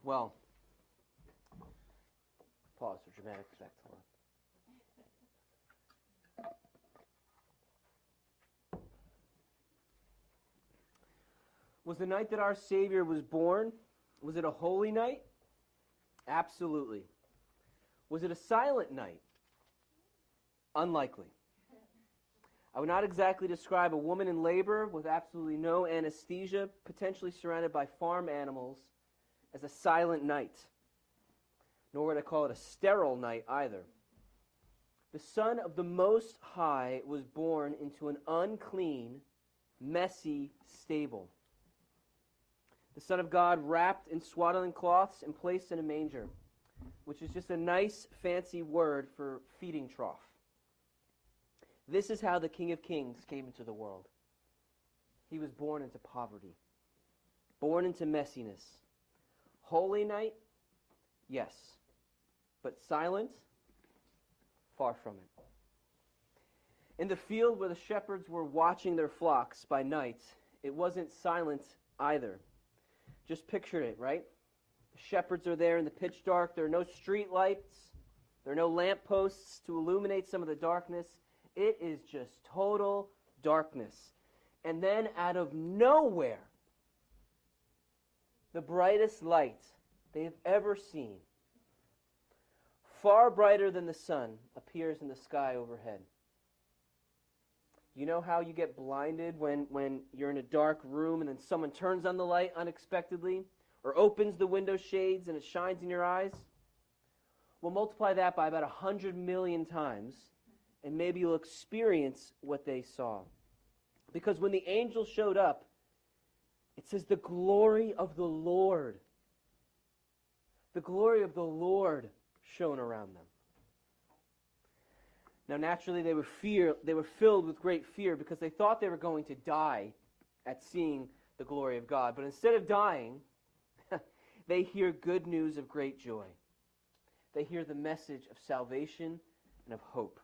Well, pause for dramatic effect. Hold on. Was the night that our Savior was born, was it a holy night? Absolutely. Was it a silent night? Unlikely. I would not exactly describe a woman in labor with absolutely no anesthesia, potentially surrounded by farm animals, as a silent night. Nor would I call it a sterile night either. The Son of the Most High was born into an unclean, messy stable. The Son of God wrapped in swaddling cloths and placed in a manger, which is just a nice, fancy word for feeding trough. This is how the King of Kings came into the world. He was born into poverty, born into messiness. Holy night? Yes. But silent? Far from it. In the field where the shepherds were watching their flocks by night, it wasn't silent either. Just picture it, right? The shepherds are there in the pitch dark. There are no street lights. There are no lamp posts to illuminate some of the darkness. It is just total darkness. And then out of nowhere, the brightest light they have ever seen, far brighter than the sun, appears in the sky overhead. You know how you get blinded when you're in a dark room and then someone turns on the light unexpectedly or opens the window shades and it shines in your eyes? Well, multiply that by about 100 million times and maybe you'll experience what they saw. Because when the angel showed up, it says the glory of the Lord. The glory of the Lord shone around them. Now, naturally, they were filled with great fear because they thought they were going to die at seeing the glory of God. But instead of dying, they hear good news of great joy. They hear the message of salvation and of hope.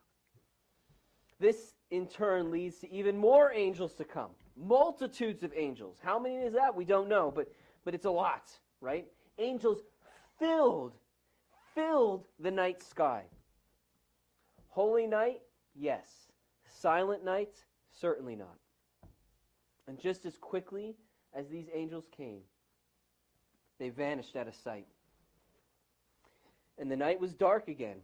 This, in turn, leads to even more angels to come. Multitudes of angels. How many is that? We don't know, but it's a lot, right? Angels filled the night sky. Holy night? Yes. Silent night? Certainly not. And just as quickly as these angels came, they vanished out of sight. And the night was dark again.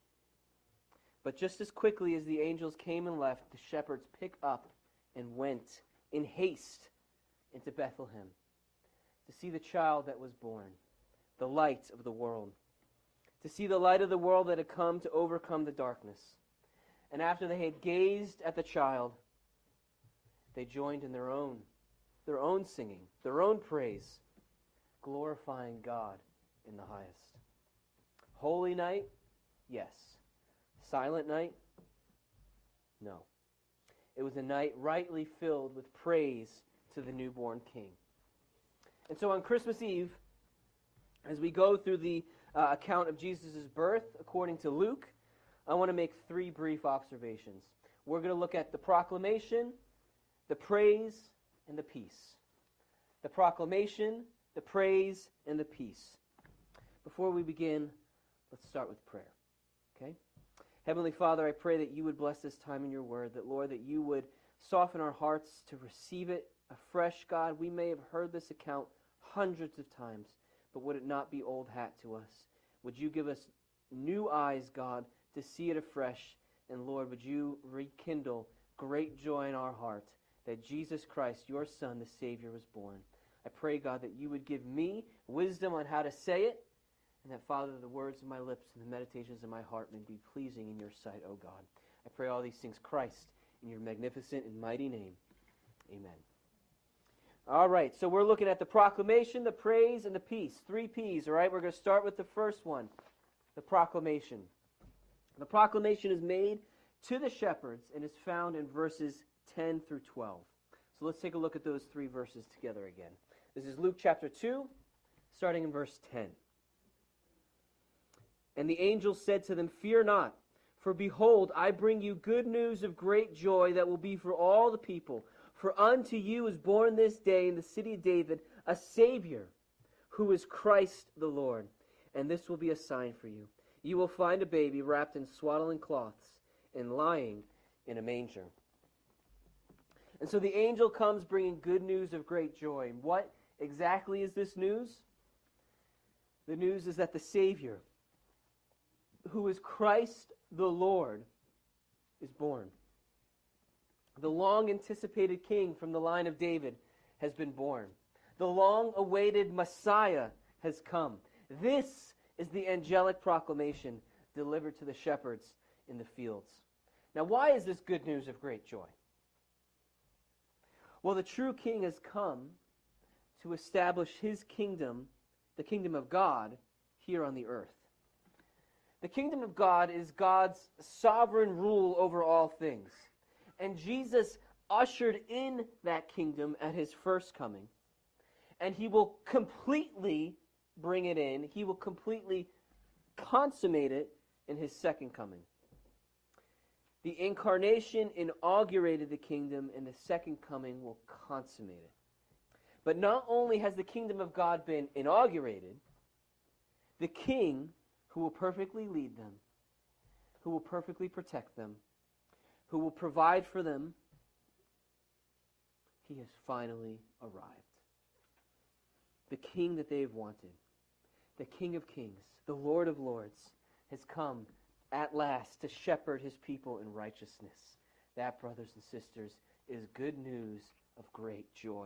But just as quickly as the angels came and left, the shepherds picked up and went in haste into Bethlehem to see the child that was born, the light of the world. To see the light of the world that had come to overcome the darkness. And after they had gazed at the child, they joined in their own singing, their own praise, glorifying God in the highest. Holy night? Yes. Silent night? No. It was a night rightly filled with praise to the newborn King. And so on Christmas Eve, as we go through the account of Jesus' birth, according to Luke, I want to make three brief observations. We're going to look at the proclamation, the praise, and the peace. The proclamation, the praise, and the peace. Before we begin, let's start with prayer. Okay? Heavenly Father, I pray that you would bless this time in your word, that, Lord, that you would soften our hearts to receive it afresh, God. We may have heard this account hundreds of times, but would it not be old hat to us? Would you give us new eyes, God, to see it afresh? And Lord, would you rekindle great joy in our heart that Jesus Christ, your Son, the Savior, was born. I pray, God, that you would give me wisdom on how to say it, and that, Father, the words of my lips and the meditations of my heart may be pleasing in your sight, O God. I pray all these things, Christ, in your magnificent and mighty name. Amen. All right, so we're looking at the proclamation, the praise, and the peace. 3 P's, all right? We're going to start with the first one, the proclamation. The proclamation is made to the shepherds and is found in verses 10 through 12. So let's take a look at those 3 verses together again. This is Luke chapter 2, starting in verse 10. And the angel said to them, "Fear not, for behold, I bring you good news of great joy that will be for all the people. For unto you is born this day in the city of David a Savior, who is Christ the Lord. And this will be a sign for you. You will find a baby wrapped in swaddling cloths and lying in a manger." And so the angel comes bringing good news of great joy. What exactly is this news? The news is that the Savior, who is Christ the Lord, is born. The long-anticipated king from the line of David has been born. The long-awaited Messiah has come. This is the angelic proclamation delivered to the shepherds in the fields. Now, why is this good news of great joy? Well, the true king has come to establish his kingdom, the kingdom of God, here on the earth. The kingdom of God is God's sovereign rule over all things. And Jesus ushered in that kingdom at his first coming. And he will completely bring it in. He will completely consummate it in his second coming. The incarnation inaugurated the kingdom, and the second coming will consummate it. But not only has the kingdom of God been inaugurated, the king who will perfectly lead them, who will perfectly protect them, who will provide for them, he has finally arrived. The king that they've wanted, the King of Kings, the Lord of Lords, has come at last to shepherd his people in righteousness. That, brothers and sisters, is good news of great joy.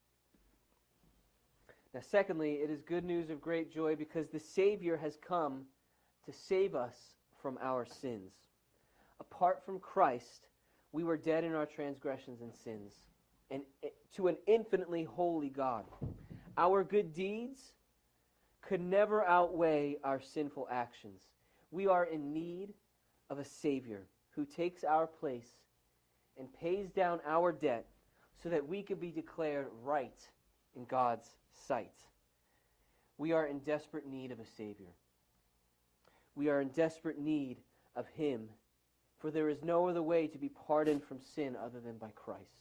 Now, secondly, it is good news of great joy because the Savior has come to save us from our sins. Apart from Christ, we were dead in our transgressions and sins, and to an infinitely holy God. Our good deeds could never outweigh our sinful actions. We are in need of a Savior who takes our place and pays down our debt so that we could be declared right in God's sight. We are in desperate need of a Savior. We are in desperate need of him, for there is no other way to be pardoned from sin other than by Christ.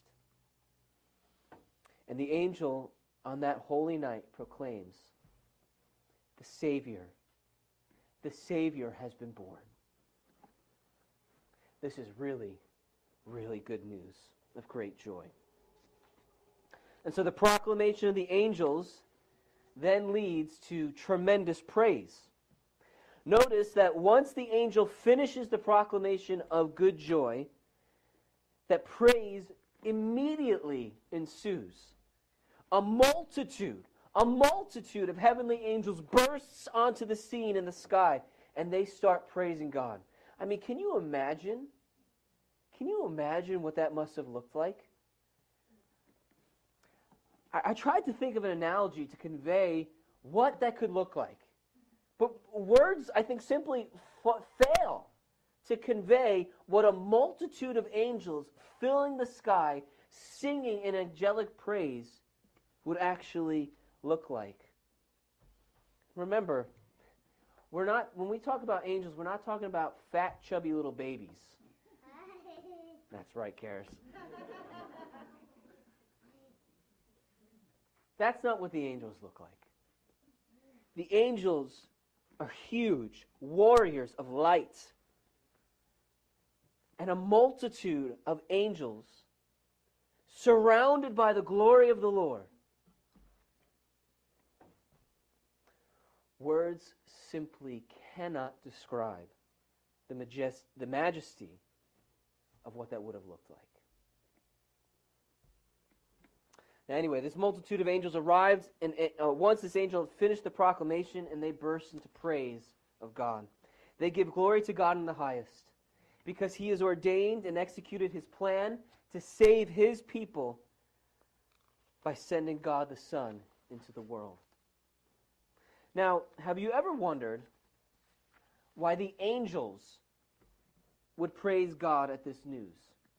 And the angel on that holy night proclaims, the Savior has been born. This is really, really good news of great joy. And so the proclamation of the angels then leads to tremendous praise. Notice that once the angel finishes the proclamation of good joy, that praise immediately ensues. A multitude of heavenly angels bursts onto the scene in the sky, and they start praising God. I mean, can you imagine? Can you imagine what that must have looked like? I tried to think of an analogy to convey what that could look like. But words, I think, simply fail to convey what a multitude of angels filling the sky, singing in angelic praise, would actually look like. Remember, when we talk about angels, we're not talking about fat, chubby little babies. That's right, Karis. That's not what the angels look like. The angels are huge warriors of light. And a multitude of angels surrounded by the glory of the Lord. Words simply cannot describe the majesty of what that would have looked like. Now, anyway, this multitude of angels arrived, and once this angel had finished the proclamation, and they burst into praise of God. They give glory to God in the highest, because he has ordained and executed his plan to save his people by sending God the Son into the world. Now, have you ever wondered why the angels would praise God at this news?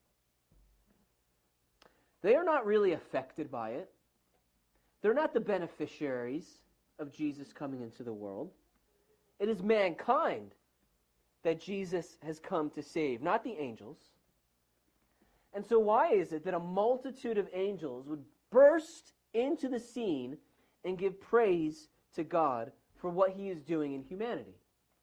They are not really affected by it. They're not the beneficiaries of Jesus coming into the world. It is mankind that Jesus has come to save, not the angels. And so why is it that a multitude of angels would burst into the scene and give praise to God for what he is doing in humanity?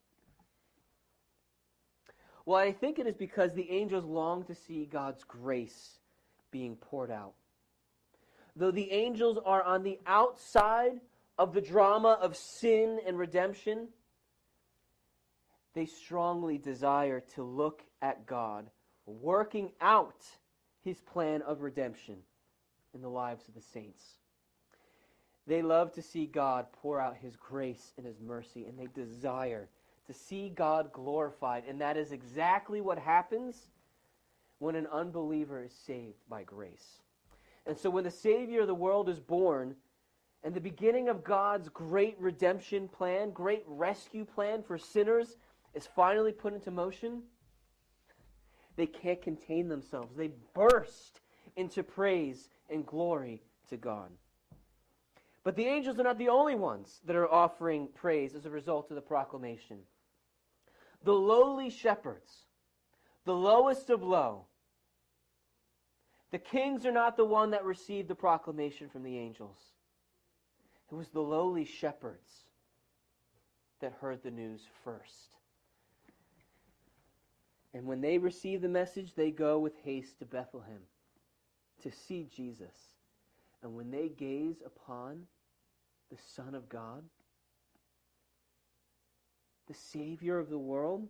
Well, I think it is because the angels long to see God's grace being poured out. Though the angels are on the outside of the drama of sin and redemption, they strongly desire to look at God working out his plan of redemption in the lives of the saints. They love to see God pour out his grace and his mercy, and they desire to see God glorified. And that is exactly what happens when an unbeliever is saved by grace. And so when the Savior of the world is born, and the beginning of God's great redemption plan, great rescue plan for sinners is finally put into motion, they can't contain themselves. They burst into praise and glory to God. But the angels are not the only ones that are offering praise as a result of the proclamation. The lowly shepherds, the lowest of low, the kings are not the one that received the proclamation from the angels. It was the lowly shepherds that heard the news first. And when they receive the message, they go with haste to Bethlehem to see Jesus. And when they gaze upon the Son of God, the Savior of the world,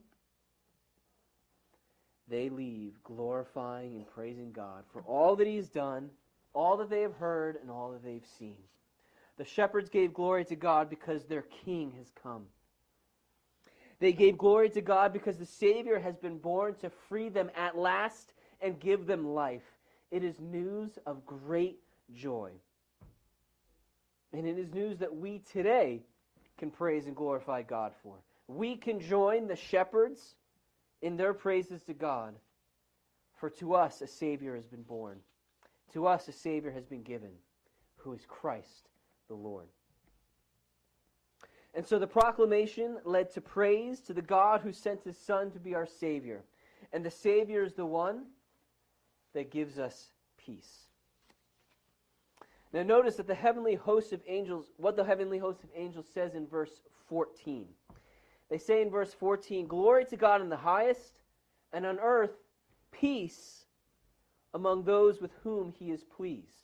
they leave glorifying and praising God for all that he's done, all that they have heard, and all that they've seen. The shepherds gave glory to God because their King has come. They gave glory to God because the Savior has been born to free them at last and give them life. It is news of great joy. And it is news that we today can praise and glorify God for. We can join the shepherds in their praises to God. For to us a Savior has been born. To us a Savior has been given, who is Christ the Lord. And so the proclamation led to praise to the God who sent his Son to be our Savior. And the Savior is the one that gives us peace. Now notice that the heavenly host of angels, what the heavenly host of angels says in verse 14. They say in verse 14, "Glory to God in the highest, and on earth peace among those with whom he is pleased."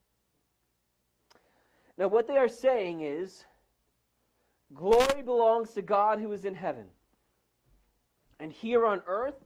Now what they are saying is, glory belongs to God who is in heaven. And here on earth,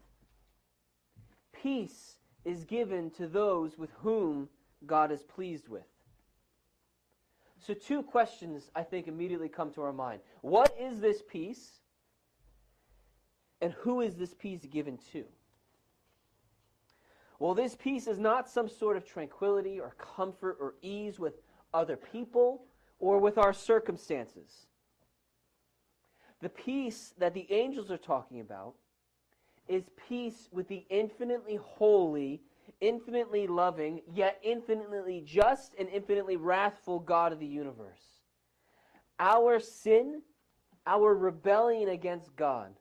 peace is given to those with whom God is pleased with. So two questions, I think, immediately come to our mind. What is this peace? And who is this peace given to? Well, this peace is not some sort of tranquility or comfort or ease with other people or with our circumstances. The peace that the angels are talking about is peace with the infinitely holy, infinitely loving, yet infinitely just and infinitely wrathful God of the universe. Our sin, our rebellion against God,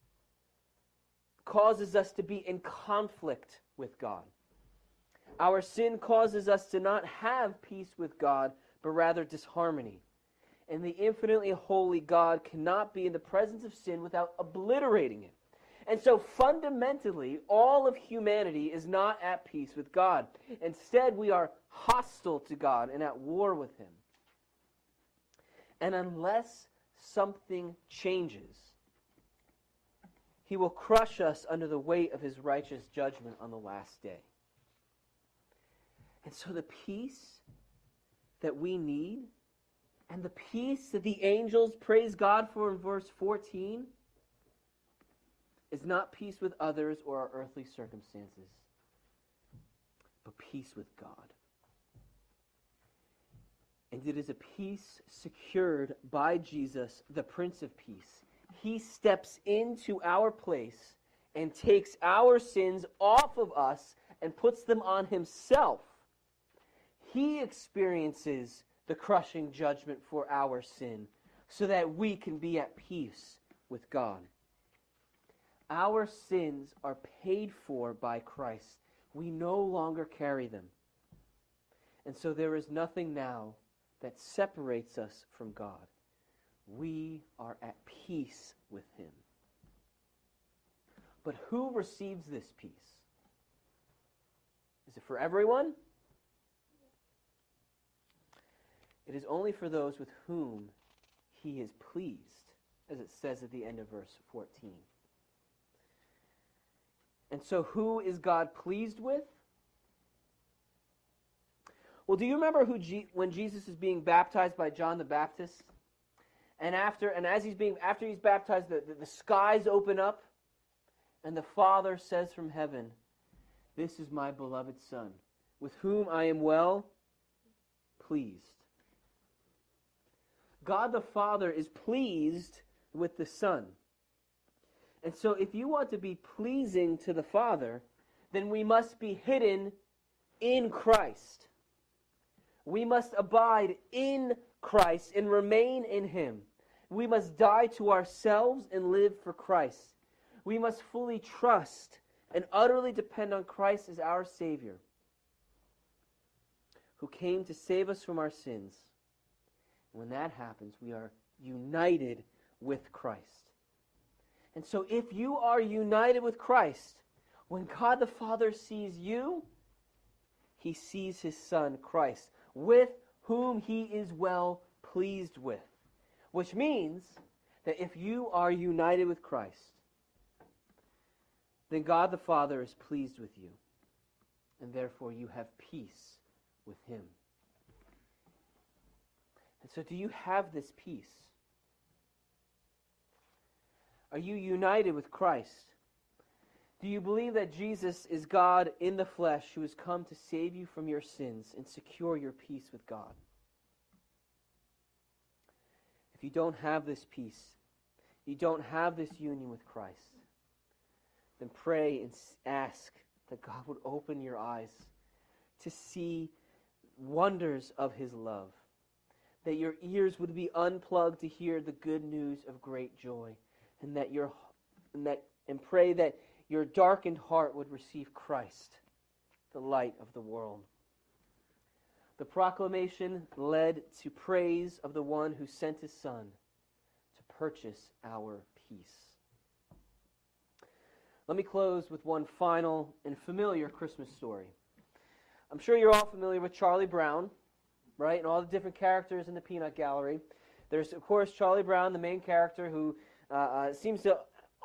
causes us to be in conflict with God. Our sin causes us to not have peace with God, but rather disharmony. And the infinitely holy God cannot be in the presence of sin without obliterating it. And so fundamentally, all of humanity is not at peace with God. Instead, we are hostile to God and at war with him. And unless something changes, he will crush us under the weight of his righteous judgment on the last day. And so the peace that we need, and the peace that the angels praise God for in verse 14, is not peace with others or our earthly circumstances, but peace with God. And it is a peace secured by Jesus, the Prince of Peace. He steps into our place and takes our sins off of us and puts them on himself. He experiences the crushing judgment for our sin so that we can be at peace with God. Our sins are paid for by Christ. We no longer carry them. And so there is nothing now that separates us from God. we are at peace with him. But who receives this peace? Is it for everyone? It is only for those with whom he is pleased, as it says at the end of verse 14. And so who is God pleased with? Well, do you remember when Jesus is being baptized by John the Baptist? And after he's baptized, the skies open up, and the Father says from heaven, "This is my beloved Son, with whom I am well pleased." God the Father is pleased with the Son. And so if you want to be pleasing to the Father, then we must be hidden in Christ. We must abide in Christ and remain in him. We must die to ourselves and live for Christ. We must fully trust and utterly depend on Christ as our Savior, who came to save us from our sins. When that happens, we are united with Christ. And so if you are united with Christ, when God the Father sees you, he sees his Son, Christ, with whom he is well pleased with. Which means that if you are united with Christ, then God the Father is pleased with you, and therefore you have peace with him. And so do you have this peace? Are you united with Christ? Do you believe that Jesus is God in the flesh who has come to save you from your sins and secure your peace with God? If you don't have this peace, you don't have this union with Christ, then pray and ask that God would open your eyes to see wonders of his love, that your ears would be unplugged to hear the good news of great joy, and pray that your darkened heart would receive Christ, the light of the world. The proclamation led to praise of the one who sent his Son to purchase our peace. Let me close with one final and familiar Christmas story. I'm sure you're all familiar with Charlie Brown, right? And all the different characters in the Peanut Gallery. There's, of course, Charlie Brown, the main character, who seems to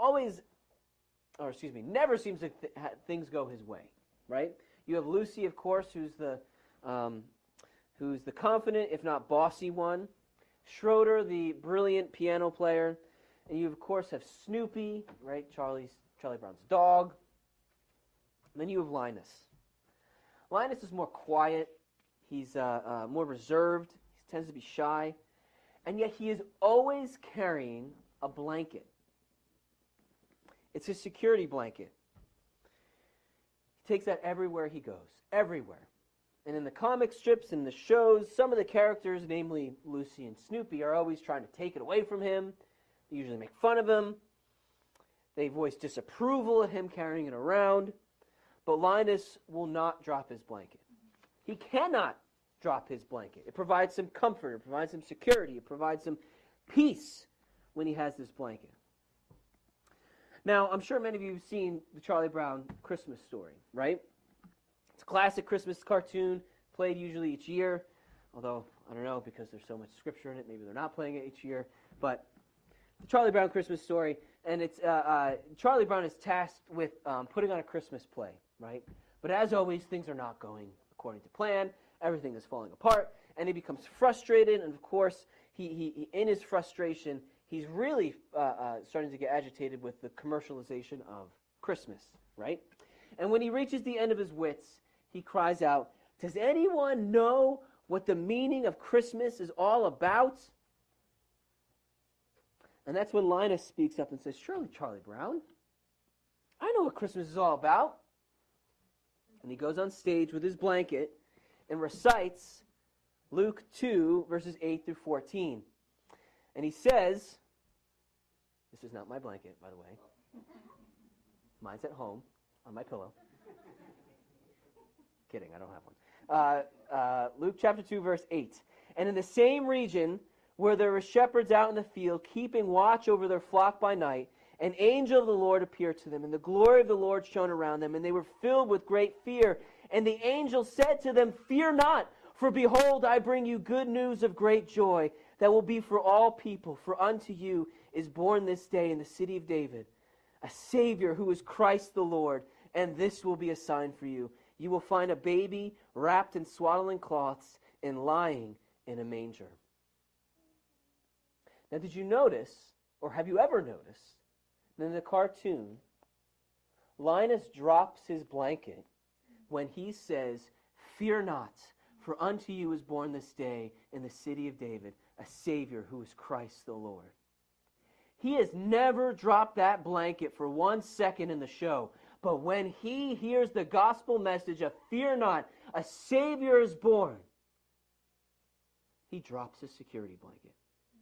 never seems to things go his way, right? You have Lucy, of course, who's the confident, if not bossy one. Schroeder, the brilliant piano player. And you, of course, have Snoopy, right? Charlie Brown's dog. And then you have Linus. Linus is more quiet. He's more reserved. He tends to be shy. And yet he is always carrying a blanket. It's his security blanket. He takes that everywhere he goes. Everywhere. And in the comic strips and the shows, some of the characters, namely Lucy and Snoopy, are always trying to take it away from him. They usually make fun of him. They voice disapproval at him carrying it around. But Linus will not drop his blanket. He cannot drop his blanket. It provides him comfort. It provides him security. It provides him peace when he has this blanket. Now, I'm sure many of you have seen the Charlie Brown Christmas story, right? It's a classic Christmas cartoon, played usually each year, although, I don't know, because there's so much scripture in it, maybe they're not playing it each year, but the Charlie Brown Christmas story, and it's Charlie Brown is tasked with putting on a Christmas play, right? But as always, things are not going according to plan. Everything is falling apart, and he becomes frustrated, and of course, he in his frustration, he's really starting to get agitated with the commercialization of Christmas, right? And when he reaches the end of his wits, he cries out, "Does anyone know what the meaning of Christmas is all about?" And that's when Linus speaks up and says, "Surely, Charlie Brown, I know what Christmas is all about." And he goes on stage with his blanket and recites Luke 2, verses 8 through 14. And he says, this is not my blanket, by the way. Mine's at home on my pillow. Kidding, I don't have one. Luke chapter 2, verse 8. "And in the same region where there were shepherds out in the field, keeping watch over their flock by night, an angel of the Lord appeared to them, and the glory of the Lord shone around them, and they were filled with great fear. And the angel said to them, "Fear not, for behold, I bring you good news of great joy, that will be for all people. For unto you is born this day in the city of David a Savior, who is Christ the Lord. And this will be a sign for you. You will find a baby wrapped in swaddling cloths and lying in a manger." Now, did you notice, or have you ever noticed, that in the cartoon, Linus drops his blanket when he says, "Fear not, for unto you is born this day in the city of David a Savior, who is Christ the Lord." He has never dropped that blanket for 1 second in the show. But when he hears the gospel message of "Fear not, a Savior is born," he drops his security blanket.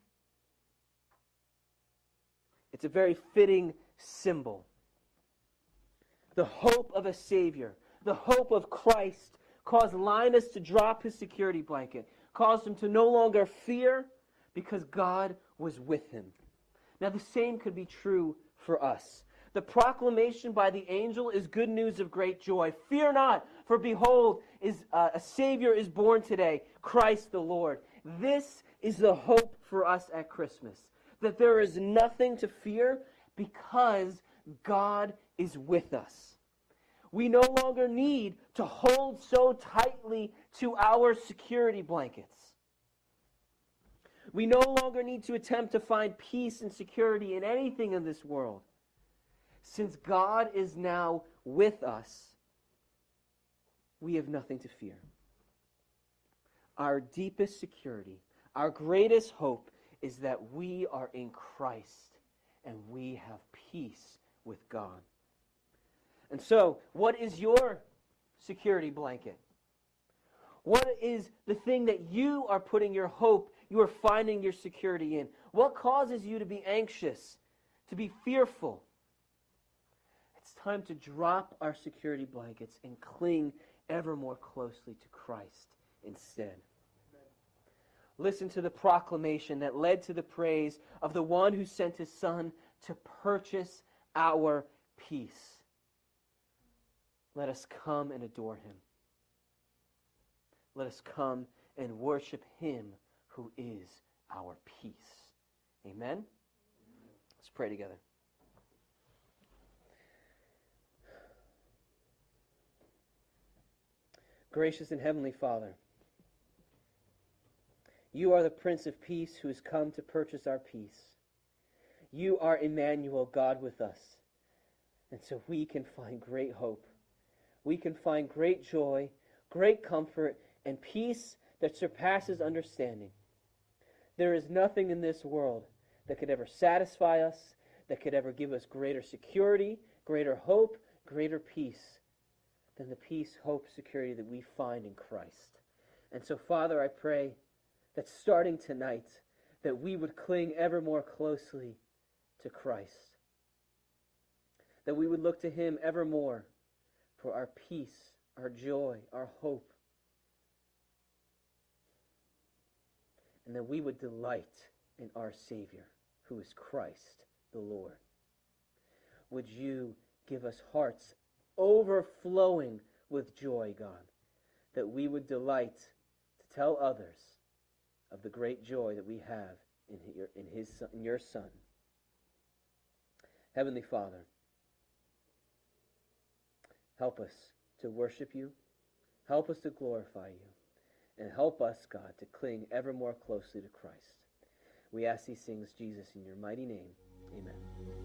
It's a very fitting symbol. The hope of a Savior, the hope of Christ, caused Linus to drop his security blanket, caused him to no longer fear because God was with him. Now, the same could be true for us. The proclamation by the angel is good news of great joy. Fear not, for behold, a Savior is born today, Christ the Lord. This is the hope for us at Christmas, that there is nothing to fear because God is with us. We no longer need to hold so tightly to our security blankets. We no longer need to attempt to find peace and security in anything in this world. Since God is now with us, we have nothing to fear. Our deepest security, our greatest hope, is that we are in Christ and we have peace with God. And so, what is your security blanket? What is the thing that you are putting your hope, you are finding your security in? What causes you to be anxious, to be fearful? It's time to drop our security blankets and cling ever more closely to Christ instead. Listen to the proclamation that led to the praise of the one who sent his Son to purchase our peace. Let us come and adore him. Let us come and worship him who is our peace. Amen? Let's pray together. Gracious and heavenly Father, you are the Prince of Peace who has come to purchase our peace. You are Emmanuel, God with us. And so we can find great hope. We can find great joy, great comfort, and peace that surpasses understanding. There is nothing in this world that could ever satisfy us, that could ever give us greater security, greater hope, greater peace than the peace, hope, security that we find in Christ. And so, Father, I pray that starting tonight, that we would cling ever more closely to Christ. That we would look to him ever more for our peace, our joy, our hope. And that we would delight in our Savior, who is Christ the Lord. Would you give us hearts overflowing with joy, God, that we would delight to tell others of the great joy that we have in your Son. Heavenly Father, help us to worship you, help us to glorify you, and help us, God, to cling ever more closely to Christ. We ask these things, Jesus, in your mighty name. Amen.